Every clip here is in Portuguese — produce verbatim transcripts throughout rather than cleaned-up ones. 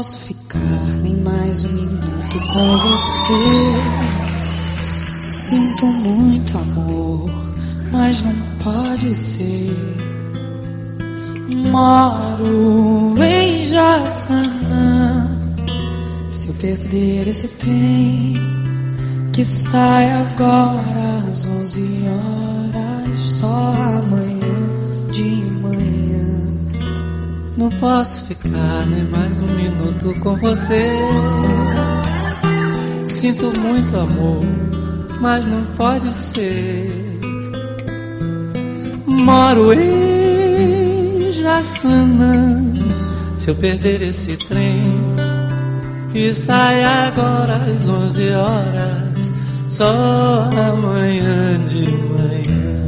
posso ficar nem mais um minuto com você. Sinto muito amor, mas não pode ser. Moro em Jaçanã. Se eu perder esse trem que sai agora às onze horas, só amanhã de manhã. Não posso ficar nem mais um minuto com você. Sinto muito amor, mas não pode ser. Moro em Jaçanã. Se eu perder esse trem que sai agora às onze horas, só amanhã de manhã.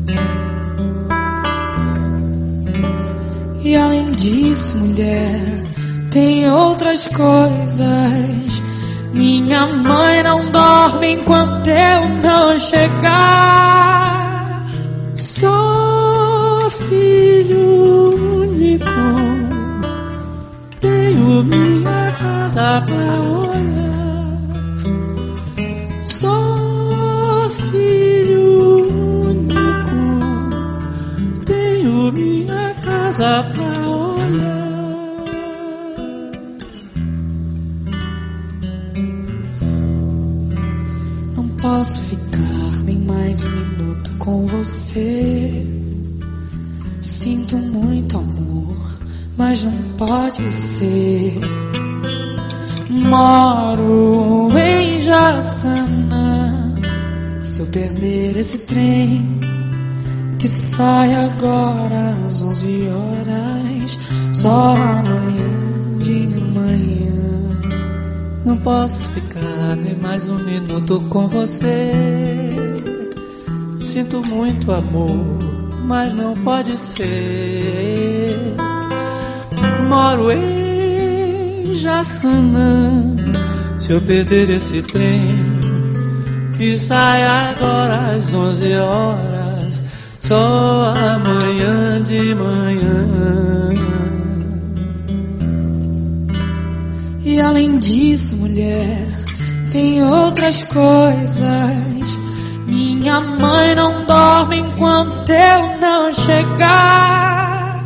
E além disso, mulher, tem outras coisas. Minha mãe não dorme enquanto eu não chegar. Sou filho único, tenho minha casa pra olhar. Sou filho único, tenho minha casa pra olhar. Não posso ficar nem mais um minuto com você. Sinto muito amor, mas não pode ser. Moro em Jaçanã. Se eu perder esse trem que sai agora às onze horas, só amanhã de manhã. Não posso ficar nem mais um minuto com você. Sinto muito amor, mas não pode ser. Moro em Jaçanã. Se eu perder esse trem que sai agora às onze horas, só amanhã de manhã. E além disso, mulher, tem outras coisas. Minha mãe não dorme enquanto eu não chegar.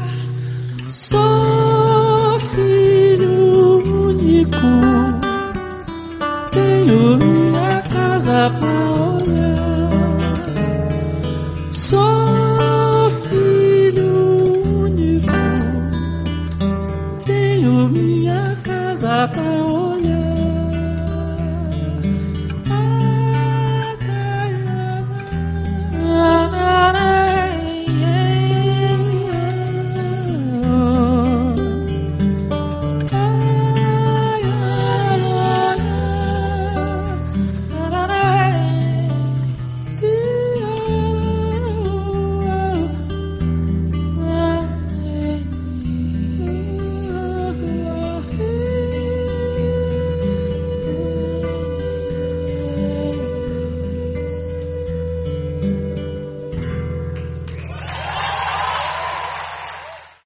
Sou filho único, tenho minha casa pra